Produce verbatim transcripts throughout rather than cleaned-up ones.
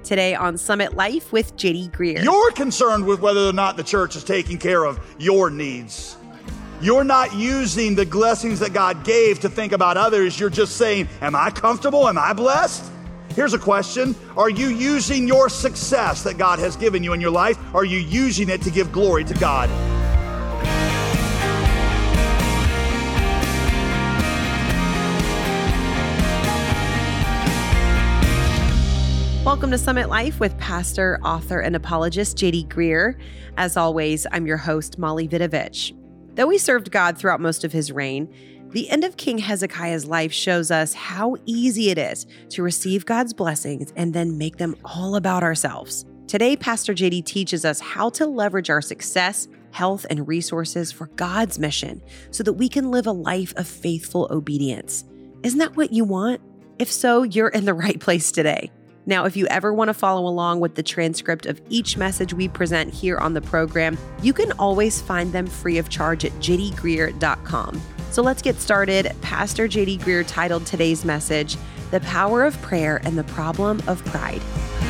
Today on Summit Life with J D Greear. You're concerned with whether or not the church is taking care of your needs. You're not using the blessings that God gave to think about others. You're just saying, am I comfortable? Am I blessed? Here's a question. Are you using your success that God has given you in your life? Are you using it to give glory to God? Welcome to Summit Life with pastor, author, and apologist J D Greear. As always, I'm your host, Molly Vidovich. Though he served God throughout most of his reign, the end of King Hezekiah's life shows us how easy it is to receive God's blessings and then make them all about ourselves. Today, Pastor J D teaches us how to leverage our success, health, and resources for God's mission so that we can live a life of faithful obedience. Isn't that what you want? If so, you're in the right place today. Now, if you ever want to follow along with the transcript of each message we present here on the program, you can always find them free of charge at j d greear dot com. So let's get started. Pastor J D Greear titled today's message, The Power of Prayer and the Problem of Pride.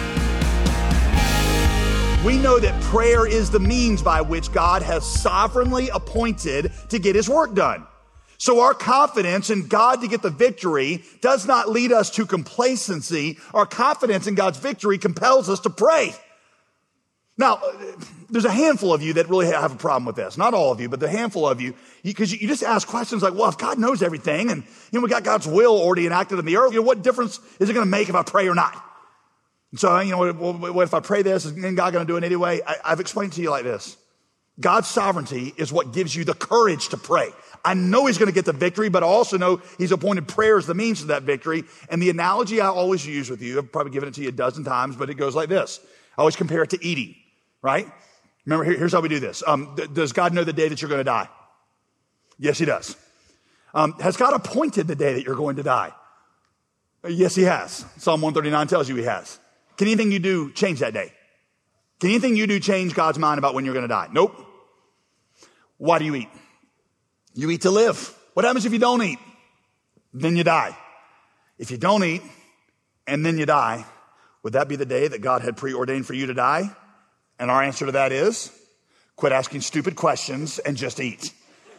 We know that prayer is the means by which God has sovereignly appointed to get his work done. So our confidence in God to get the victory does not lead us to complacency. Our confidence in God's victory compels us to pray. Now, there's a handful of you that really have a problem with this. Not all of you, but the handful of you, because you, you just ask questions like, well, if God knows everything and you know, we got God's will already enacted in the earth, you know, what difference is it going to make if I pray or not? And so, you know, what, what if I pray this? Is God going to do it anyway? I, I've explained to you like this. God's sovereignty is what gives you the courage to pray. I know he's going to get the victory, but I also know he's appointed prayer as the means to that victory. And the analogy I always use with you, I've probably given it to you a dozen times, but it goes like this. I always compare it to eating, right? Remember, here, here's how we do this. Um, th- does God know the day that you're going to die? Yes, he does. Um, has God appointed the day that you're going to die? Uh, yes, he has. Psalm one thirty-nine tells you he has. Can anything you do change that day? Can anything you do change God's mind about when you're going to die? Nope. Why do you eat? You eat to live. What happens if you don't eat? Then you die. If you don't eat and then you die, would that be the day that God had preordained for you to die? And our answer to that is, quit asking stupid questions and just eat.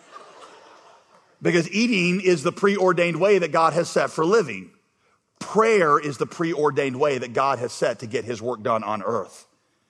Because eating is the preordained way that God has set for living. Prayer is the preordained way that God has set to get his work done on earth.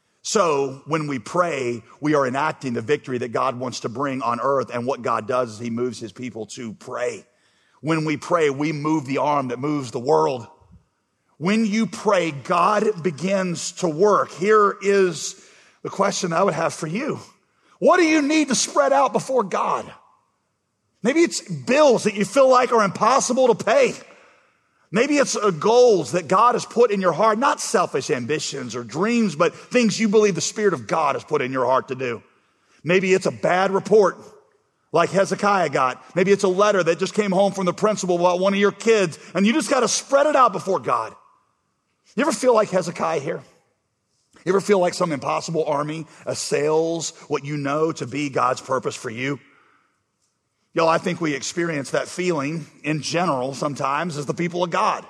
So when we pray, we are enacting the victory that God wants to bring on earth. And what God does is he moves his people to pray. When we pray, we move the arm that moves the world. When you pray, God begins to work. Here is the question I would have for you. What do you need to spread out before God? Maybe it's bills that you feel like are impossible to pay. Maybe it's goals that God has put in your heart, not selfish ambitions or dreams, but things you believe the Spirit of God has put in your heart to do. Maybe it's a bad report like Hezekiah got. Maybe it's a letter that just came home from the principal about one of your kids, and you just got to spread it out before God. You ever feel like Hezekiah here? You ever feel like some impossible army assails what you know to be God's purpose for you? Y'all, I think we experience that feeling in general sometimes as the people of God.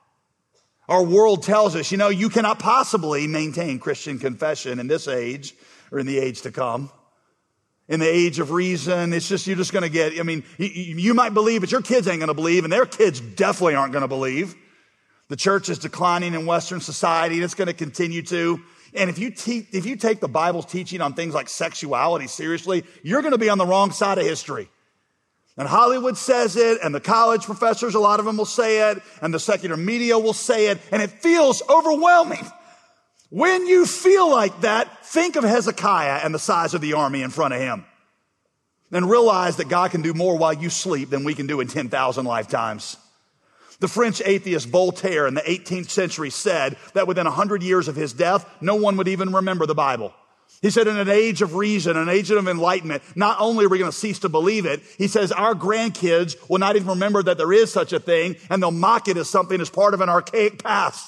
Our world tells us, you know, you cannot possibly maintain Christian confession in this age or in the age to come. In the age of reason, it's just, you're just going to get, I mean, you, you might believe, but your kids ain't going to believe, and their kids definitely aren't going to believe. The church is declining in Western society, and it's going to continue to. And if you te- if you take the Bible's teaching on things like sexuality seriously, you're going to be on the wrong side of history. And Hollywood says it, and the college professors, a lot of them will say it, and the secular media will say it, and it feels overwhelming. When you feel like that, think of Hezekiah and the size of the army in front of him. And realize that God can do more while you sleep than we can do in ten thousand lifetimes. The French atheist Voltaire in the eighteenth century said that within one hundred years of his death, no one would even remember the Bible. He said in an age of reason, an age of enlightenment, not only are we going to cease to believe it, he says our grandkids will not even remember that there is such a thing, and they'll mock it as something as part of an archaic past.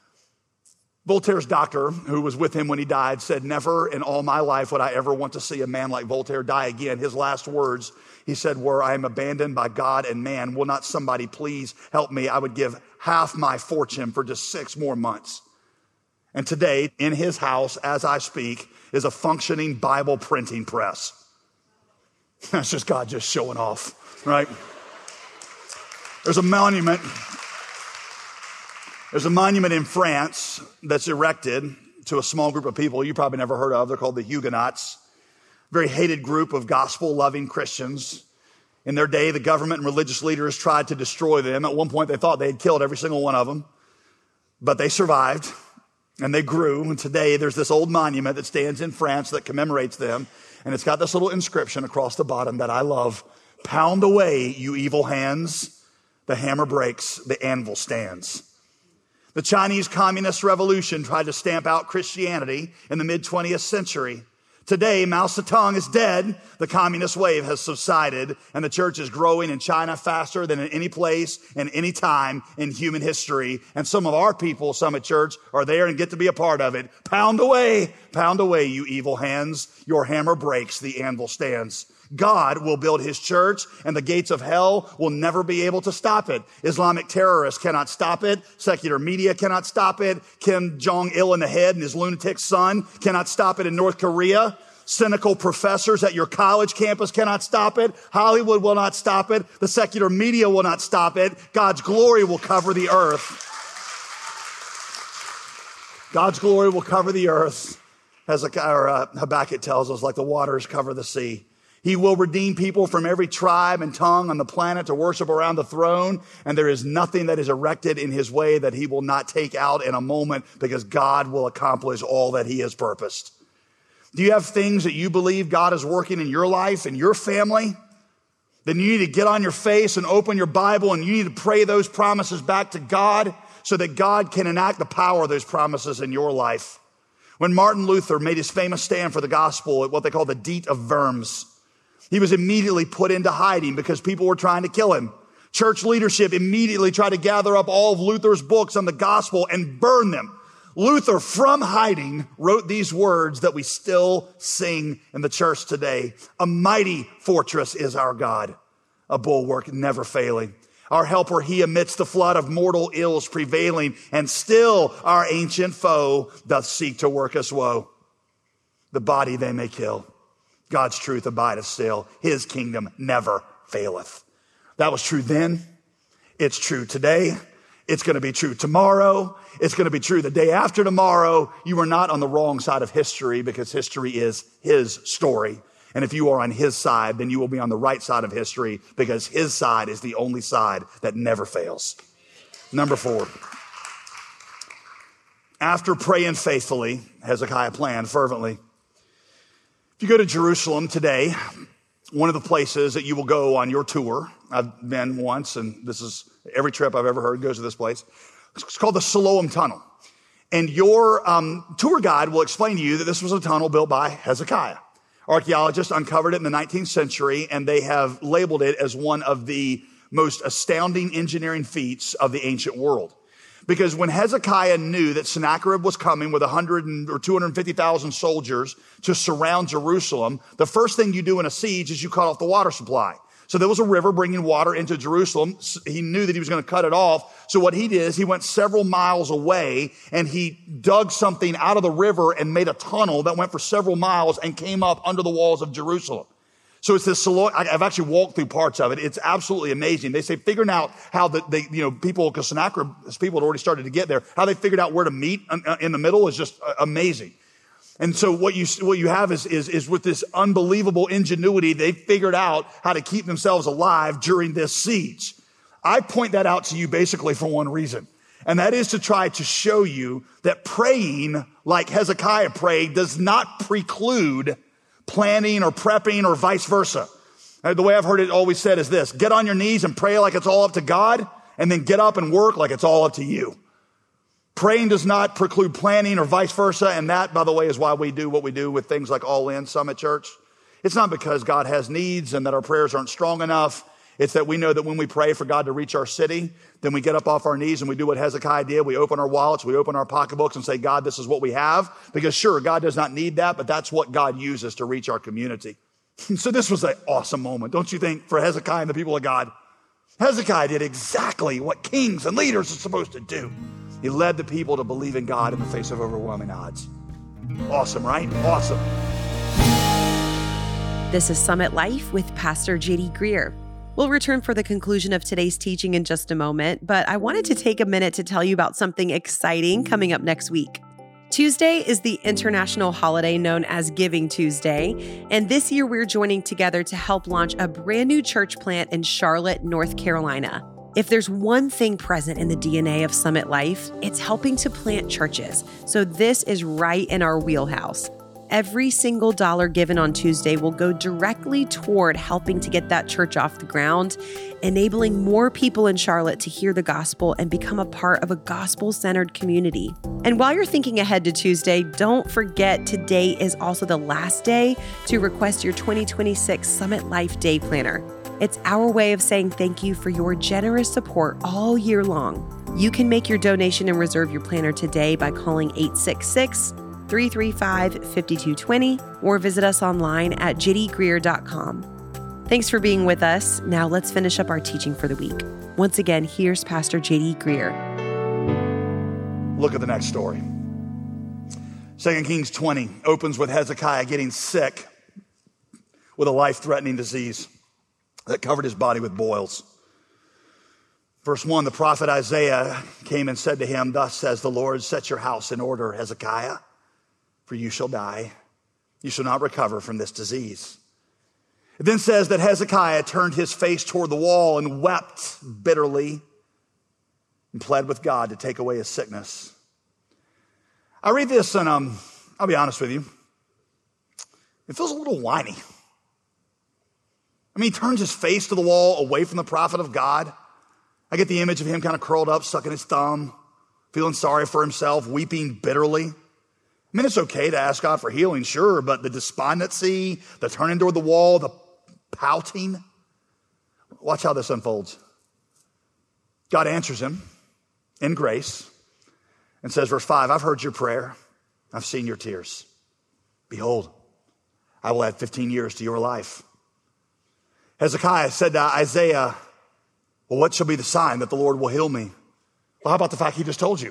Voltaire's doctor, who was with him when he died, said, never in all my life would I ever want to see a man like Voltaire die again. His last words, he said, were, I am abandoned by God and man. Will not somebody please help me? I would give half my fortune for just six more months. And today, in his house, as I speak, is a functioning Bible printing press. That's just God just showing off, right? There's a monument. There's a monument in France that's erected to a small group of people you probably never heard of. They're called the Huguenots. Very hated group of gospel-loving Christians. In their day, the government and religious leaders tried to destroy them. At one point, they thought they had killed every single one of them. But they survived, and they grew. And today, there's this old monument that stands in France that commemorates them. And it's got this little inscription across the bottom that I love. Pound away, you evil hands. The hammer breaks, the anvil stands. The Chinese Communist Revolution tried to stamp out Christianity in the mid-twentieth century. Today, Mao Zedong is dead. The communist wave has subsided, and the church is growing in China faster than in any place and any time in human history. And some of our people, Summit Church, are there and get to be a part of it. Pound away, pound away, you evil hands. Your hammer breaks, the anvil stands. God will build his church, and the gates of hell will never be able to stop it. Islamic terrorists cannot stop it. Secular media cannot stop it. Kim Jong-il in the head and his lunatic son cannot stop it in North Korea. Cynical professors at your college campus cannot stop it. Hollywood will not stop it. The secular media will not stop it. God's glory will cover the earth. God's glory will cover the earth. As Habakkuk tells us, like the waters cover the sea. He will redeem people from every tribe and tongue on the planet to worship around the throne. And there is nothing that is erected in his way that he will not take out in a moment, because God will accomplish all that he has purposed. Do you have things that you believe God is working in your life and your family? Then you need to get on your face and open your Bible, and you need to pray those promises back to God so that God can enact the power of those promises in your life. When Martin Luther made his famous stand for the gospel at what they call the Diet of Worms, he was immediately put into hiding because people were trying to kill him. Church leadership immediately tried to gather up all of Luther's books on the gospel and burn them. Luther, from hiding, wrote these words that we still sing in the church today. A mighty fortress is our God, a bulwark never failing. Our helper, he amidst the flood of mortal ills prevailing, and still our ancient foe doth seek to work us woe. The body they may kill, God's truth abideth still. His kingdom never faileth. That was true then. It's true today. It's going to be true tomorrow. It's going to be true the day after tomorrow. You are not on the wrong side of history, because history is his story. And if you are on his side, then you will be on the right side of history, because his side is the only side that never fails. Number four. After praying faithfully, Hezekiah planned fervently. If you go to Jerusalem today, one of the places that you will go on your tour, I've been once, and this is every trip I've ever heard goes to this place. It's called the Siloam Tunnel. And your um, tour guide will explain to you that this was a tunnel built by Hezekiah. Archaeologists uncovered it in the nineteenth century, and they have labeled it as one of the most astounding engineering feats of the ancient world. Because when Hezekiah knew that Sennacherib was coming with one hundred or two hundred fifty thousand soldiers to surround Jerusalem, the first thing you do in a siege is you cut off the water supply. So there was a river bringing water into Jerusalem. He knew that he was going to cut it off. So what he did is he went several miles away, and he dug something out of the river and made a tunnel that went for several miles and came up under the walls of Jerusalem. So it's this, I've actually walked through parts of it. It's absolutely amazing. They say figuring out how the, they, you know, people, because Sennacherib's people had already started to get there, how they figured out where to meet in the middle is just amazing. And so what you, what you have is, is, is with this unbelievable ingenuity, they figured out how to keep themselves alive during this siege. I point that out to you basically for one reason. And that is to try to show you that praying like Hezekiah prayed does not preclude planning or prepping or vice versa. The way I've heard it always said is this: get on your knees and pray like it's all up to God, and then get up and work like it's all up to you. Praying does not preclude planning or vice versa. And that, by the way, is why we do what we do with things like All In Summit Church. It's not because God has needs and that our prayers aren't strong enough. It's that we know that when we pray for God to reach our city, then we get up off our knees and we do what Hezekiah did. We open our wallets, we open our pocketbooks and say, God, this is what we have. Because sure, God does not need that, but that's what God uses to reach our community. So this was an awesome moment, don't you think, for Hezekiah and the people of God? Hezekiah did exactly what kings and leaders are supposed to do. He led the people to believe in God in the face of overwhelming odds. Awesome, right? Awesome. This is Summit Life with Pastor J D Greear. We'll return for the conclusion of today's teaching in just a moment, but I wanted to take a minute to tell you about something exciting coming up next week. Tuesday is the international holiday known as Giving Tuesday, and this year we're joining together to help launch a brand new church plant in Charlotte, North Carolina. If there's one thing present in the D N A of Summit Life, it's helping to plant churches, so this is right in our wheelhouse. Every single dollar given on Tuesday will go directly toward helping to get that church off the ground, enabling more people in Charlotte to hear the gospel and become a part of a gospel-centered community. And while you're thinking ahead to Tuesday, don't forget today is also the last day to request your twenty twenty-six Summit Life Day Planner. It's our way of saying thank you for your generous support all year long. You can make your donation and reserve your planner today by calling eight six six, three three five, five two two zero or visit us online at j d greear dot com. Thanks for being with us. Now let's finish up our teaching for the week. Once again, here's Pastor J D Greear. Look at the next story. Second Kings twenty opens with Hezekiah getting sick with a life-threatening disease that covered his body with boils. Verse one, the prophet Isaiah came and said to him, "Thus says the Lord, set your house in order, Hezekiah, for you shall die. You shall not recover from this disease." It then says that Hezekiah turned his face toward the wall and wept bitterly and pled with God to take away his sickness. I read this and um, I'll be honest with you, it feels a little whiny. I mean, he turns his face to the wall away from the prophet of God. I get the image of him kind of curled up, sucking his thumb, feeling sorry for himself, weeping bitterly. I mean, it's okay to ask God for healing, sure, but the despondency, the turning toward the wall, the pouting, watch how this unfolds. God answers him in grace and says, verse five, "I've heard your prayer. I've seen your tears. Behold, I will add fifteen years to your life." Hezekiah said to Isaiah, "Well, what shall be the sign that the Lord will heal me?" Well, how about the fact he just told you?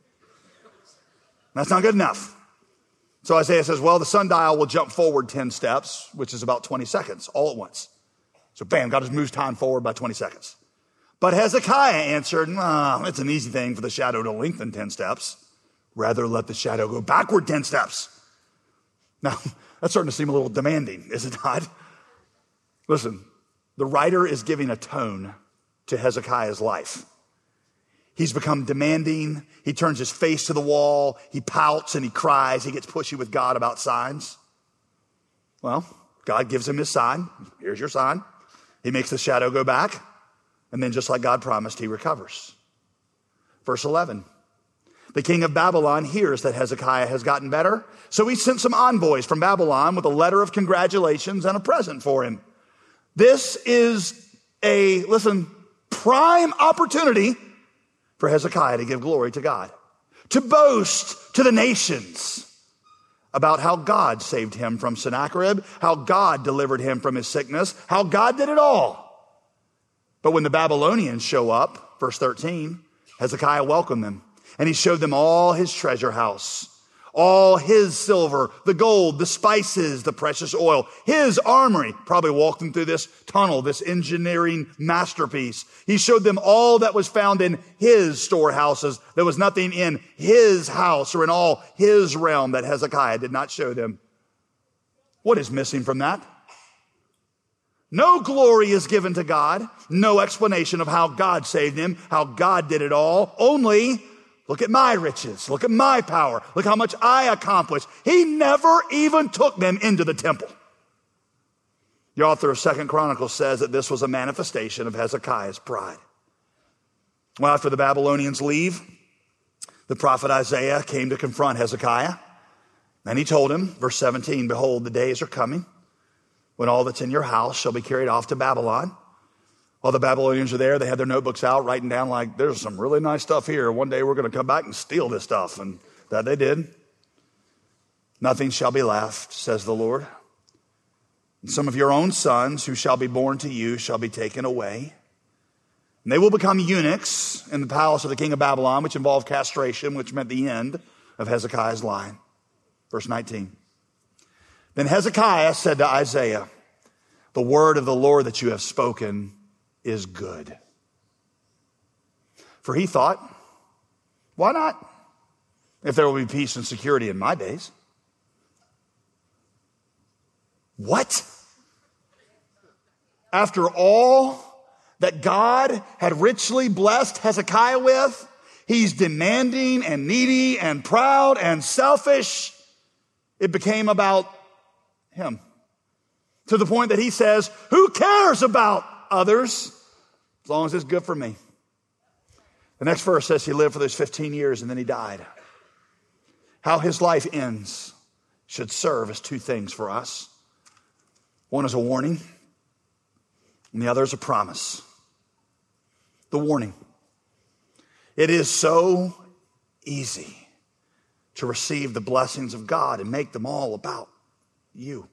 That's not good enough. So Isaiah says, well, the sundial will jump forward ten steps, which is about twenty seconds, all at once. So bam, God just moves time forward by twenty seconds. But Hezekiah answered, nah, it's an easy thing for the shadow to lengthen ten steps. Rather let the shadow go backward ten steps. Now, that's starting to seem a little demanding, is it not? Listen, the writer is giving a tone to Hezekiah's life. He's become demanding. He turns his face to the wall. He pouts and he cries. He gets pushy with God about signs. Well, God gives him his sign. Here's your sign. He makes the shadow go back. And then just like God promised, he recovers. Verse eleven. The king of Babylon hears that Hezekiah has gotten better. So he sent some envoys from Babylon with a letter of congratulations and a present for him. This is a, listen, prime opportunity for Hezekiah to give glory to God, to boast to the nations about how God saved him from Sennacherib, how God delivered him from his sickness, how God did it all. But when the Babylonians show up, verse thirteen, Hezekiah welcomed them, and he showed them all his treasure house, all his silver, the gold, the spices, the precious oil, his armory. Probably walked them through this tunnel, this engineering masterpiece. He showed them all that was found in his storehouses. There was nothing in his house or in all his realm that Hezekiah did not show them. What is missing from that? No glory is given to God. No explanation of how God saved him, how God did it all. Only, look at my riches. Look at my power. Look how much I accomplished. He never even took them into the temple. The author of Second Chronicles says that this was a manifestation of Hezekiah's pride. Well, after the Babylonians leave, the prophet Isaiah came to confront Hezekiah. And he told him, verse seventeen, "Behold, the days are coming when all that's in your house shall be carried off to Babylon." While the Babylonians are there, they had their notebooks out, writing down like, there's some really nice stuff here. One day we're going to come back and steal this stuff. And that they did. "Nothing shall be left, says the Lord. And some of your own sons who shall be born to you shall be taken away. And they will become eunuchs in the palace of the king of Babylon, which involved castration, which meant the end of Hezekiah's line. Verse nineteen. Then Hezekiah said to Isaiah, the word of the Lord that you have spoken is good. For he thought, why not? If there will be peace and security in my days. What? After all that God had richly blessed Hezekiah with, he's demanding and needy and proud and selfish. It became about him. To the point that he says, who cares about others as long as it's good for me? The next verse says he lived for those fifteen years and then he died. How his life ends should serve as two things for us. One is a warning, and the other is a promise. The warning. It is so easy to receive the blessings of God and make them all about you.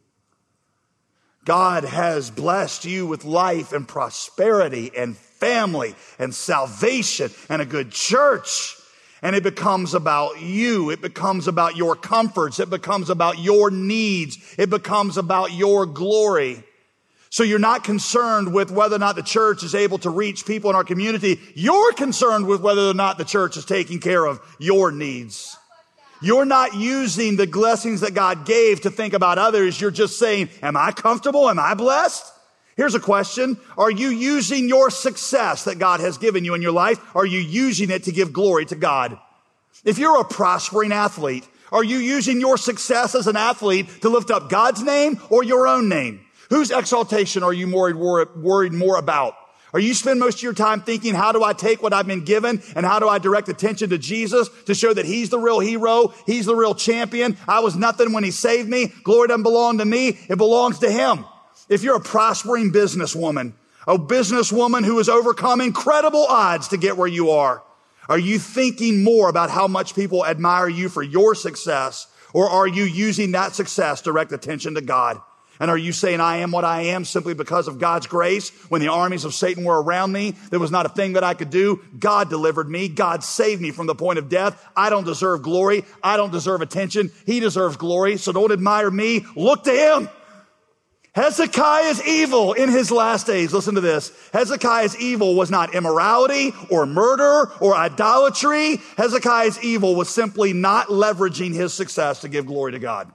God has blessed you with life and prosperity and family and salvation and a good church. And it becomes about you. It becomes about your comforts. It becomes about your needs. It becomes about your glory. So you're not concerned with whether or not the church is able to reach people in our community. You're concerned with whether or not the church is taking care of your needs. You're not using the blessings that God gave to think about others. You're just saying, am I comfortable? Am I blessed? Here's a question. Are you using your success that God has given you in your life? Are you using it to give glory to God? If you're a prospering athlete, are you using your success as an athlete to lift up God's name or your own name? Whose exaltation are you worried, worried more about? Are you spend most of your time thinking, how do I take what I've been given and how do I direct attention to Jesus to show that he's the real hero? He's the real champion. I was nothing when he saved me. Glory doesn't belong to me. It belongs to him. If you're a prospering businesswoman, a businesswoman who has overcome incredible odds to get where you are, are you thinking more about how much people admire you for your success, or are you using that success to direct attention to God? And are you saying, I am what I am simply because of God's grace? When the armies of Satan were around me, there was not a thing that I could do. God delivered me. God saved me from the point of death. I don't deserve glory. I don't deserve attention. He deserves glory. So don't admire me. Look to him. Hezekiah's evil in his last days, listen to this. Hezekiah's evil was not immorality or murder or idolatry. Hezekiah's evil was simply not leveraging his success to give glory to God.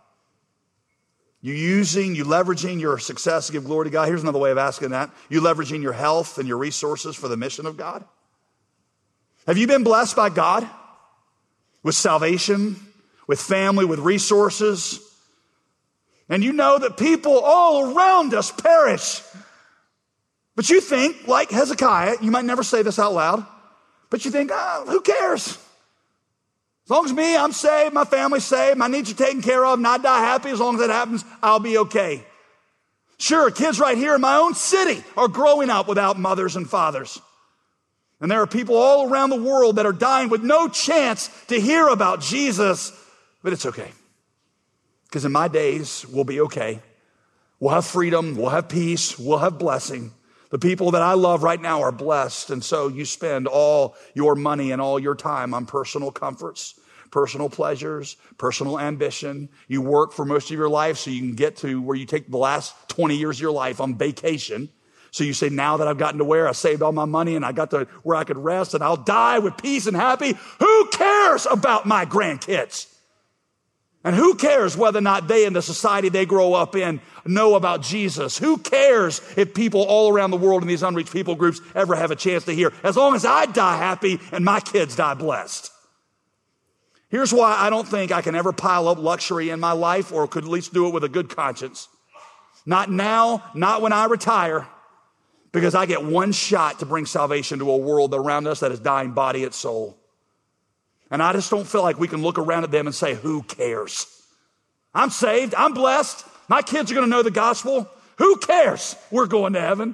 You using, you leveraging your success to give glory to God. Here's another way of asking that. You leveraging your health and your resources for the mission of God. Have you been blessed by God with salvation, with family, with resources? And you know that people all around us perish. But you think, like Hezekiah, you might never say this out loud, but you think, oh, who cares? As long as me, I'm saved, my family's saved, my needs are taken care of, and I die happy, as long as that happens, I'll be okay. Sure, kids right here in my own city are growing up without mothers and fathers. And there are people all around the world that are dying with no chance to hear about Jesus, but it's okay. Because in my days, we'll be okay. We'll have freedom, we'll have peace, we'll have blessing. The people that I love right now are blessed, and so you spend all your money and all your time on personal comforts, personal pleasures, personal ambition. You work for most of your life so you can get to where you take the last twenty years of your life on vacation. So you say, now that I've gotten to where I saved all my money and I got to where I could rest and I'll die with peace and happy. Who cares about my grandkids? And who cares whether or not they in the society they grow up in know about Jesus? Who cares if people all around the world in these unreached people groups ever have a chance to hear? As long as I die happy and my kids die blessed. Here's why I don't think I can ever pile up luxury in my life, or could at least do it with a good conscience. Not now, not when I retire, because I get one shot to bring salvation to a world around us that is dying body and soul. And I just don't feel like we can look around at them and say, who cares? I'm saved. I'm blessed. My kids are going to know the gospel. Who cares? We're going to heaven.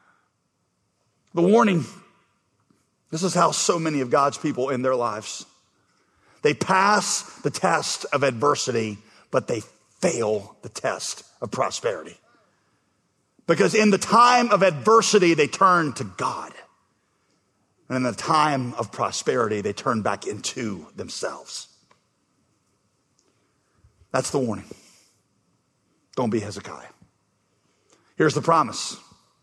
The warning, this is how so many of God's people end their lives. They pass the test of adversity, but they fail the test of prosperity. Because in the time of adversity, they turn to God. And in the time of prosperity, they turn back into themselves. That's the warning. Don't be Hezekiah. Here's the promise.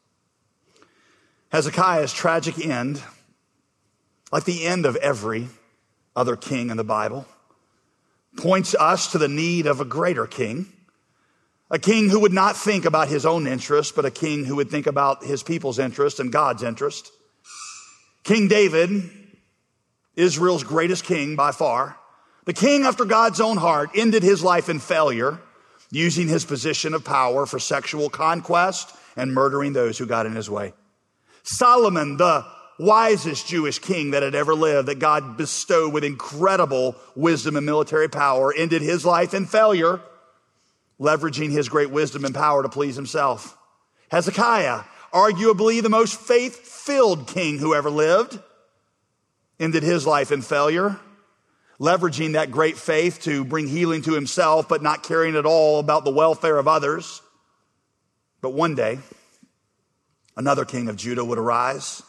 Hezekiah's tragic end, like the end of every other king in the Bible, points us to the need of a greater king, a king who would not think about his own interest, but a king who would think about his people's interest and God's interest. King David, Israel's greatest king by far, the king after God's own heart, ended his life in failure, using his position of power for sexual conquest and murdering those who got in his way. Solomon, the wisest Jewish king that had ever lived, that God bestowed with incredible wisdom and military power, ended his life in failure, leveraging his great wisdom and power to please himself. Hezekiah, arguably the most faith-filled king who ever lived, ended his life in failure, leveraging that great faith to bring healing to himself, but not caring at all about the welfare of others. But one day, another king of Judah would arise.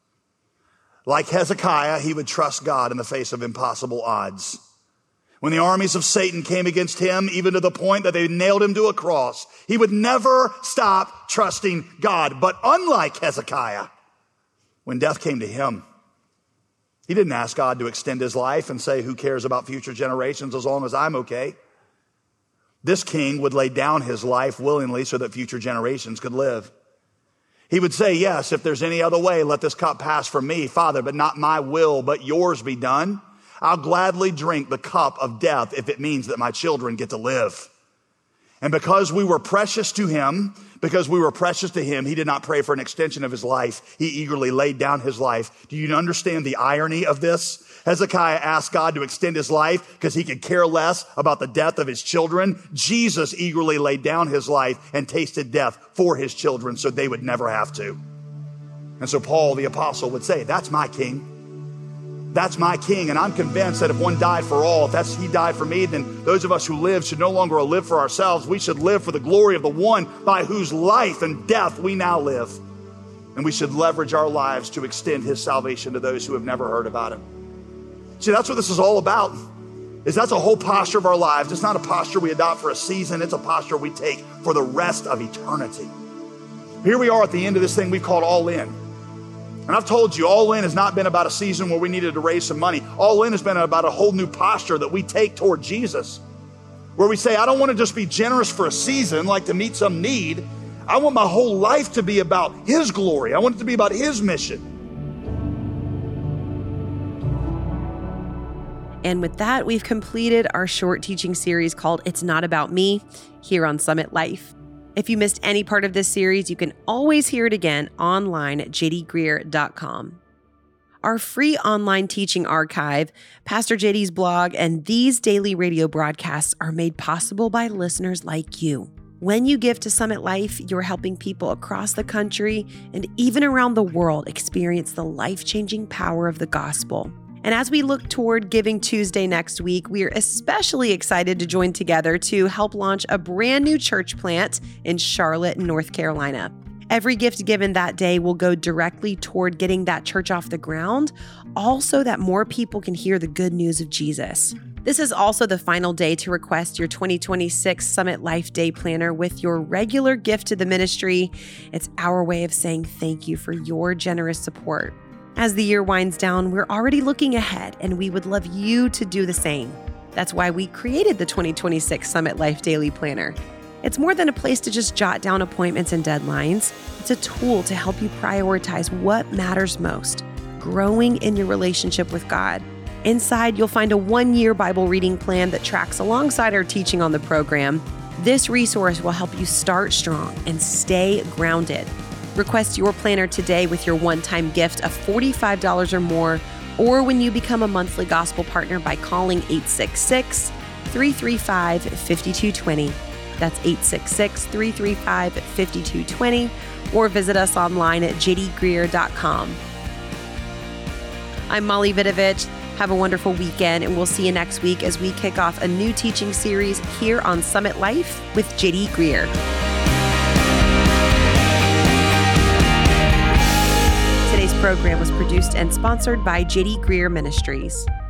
Like Hezekiah, he would trust God in the face of impossible odds. When the armies of Satan came against him, even to the point that they nailed him to a cross, he would never stop trusting God. But unlike Hezekiah, when death came to him, he didn't ask God to extend his life and say, who cares about future generations as long as I'm okay? This king would lay down his life willingly so that future generations could live. He would say, yes, if there's any other way, let this cup pass from me, Father, but not my will, but yours be done. I'll gladly drink the cup of death if it means that my children get to live. And because we were precious to him, because we were precious to him, he did not pray for an extension of his life. He eagerly laid down his life. Do you understand the irony of this? Hezekiah asked God to extend his life because he could care less about the death of his children. Jesus eagerly laid down his life and tasted death for his children so they would never have to. And so Paul, the apostle, would say, that's my king. That's my king. And I'm convinced that if one died for all, if that's he died for me, then those of us who live should no longer live for ourselves. We should live for the glory of the one by whose life and death we now live. And we should leverage our lives to extend his salvation to those who have never heard about him. See, that's what this is all about. Is that's a whole posture of our lives. It's not a posture we adopt for a season. It's a posture we take for the rest of eternity. Here we are at the end of this thing we've called All In. And I've told you, All In has not been about a season where we needed to raise some money. All In has been about a whole new posture that we take toward Jesus, where we say, I don't want to just be generous for a season, like to meet some need. I want my whole life to be about his glory. I want it to be about his mission. And with that, we've completed our short teaching series called It's Not About Me here on Summit Life. If you missed any part of this series, you can always hear it again online at j d greer dot com. Our free online teaching archive, Pastor J D's blog, and these daily radio broadcasts are made possible by listeners like you. When you give to Summit Life, you're helping people across the country and even around the world experience the life-changing power of the gospel. And as we look toward Giving Tuesday next week, we are especially excited to join together to help launch a brand new church plant in Charlotte, North Carolina. Every gift given that day will go directly toward getting that church off the ground, also that more people can hear the good news of Jesus. This is also the final day to request your twenty twenty-six Summit Life Day Planner with your regular gift to the ministry. It's our way of saying thank you for your generous support. As the year winds down, we're already looking ahead, and we would love you to do the same. That's why we created the twenty twenty-six Summit Life Daily Planner. It's more than a place to just jot down appointments and deadlines. It's a tool to help you prioritize what matters most, growing in your relationship with God. Inside, you'll find a one-year Bible reading plan that tracks alongside our teaching on the program. This resource will help you start strong and stay grounded. Request your planner today with your one-time gift of forty-five dollars or more, or when you become a monthly gospel partner by calling eight six six, three three five, five two two zero. That's eight six six, three three five, five two two zero, or visit us online at j d greer dot com. I'm Molly Vidovich. Have a wonderful weekend, and we'll see you next week as we kick off a new teaching series here on Summit Life with J D Greer. Today's program was produced and sponsored by J D Greer Ministries.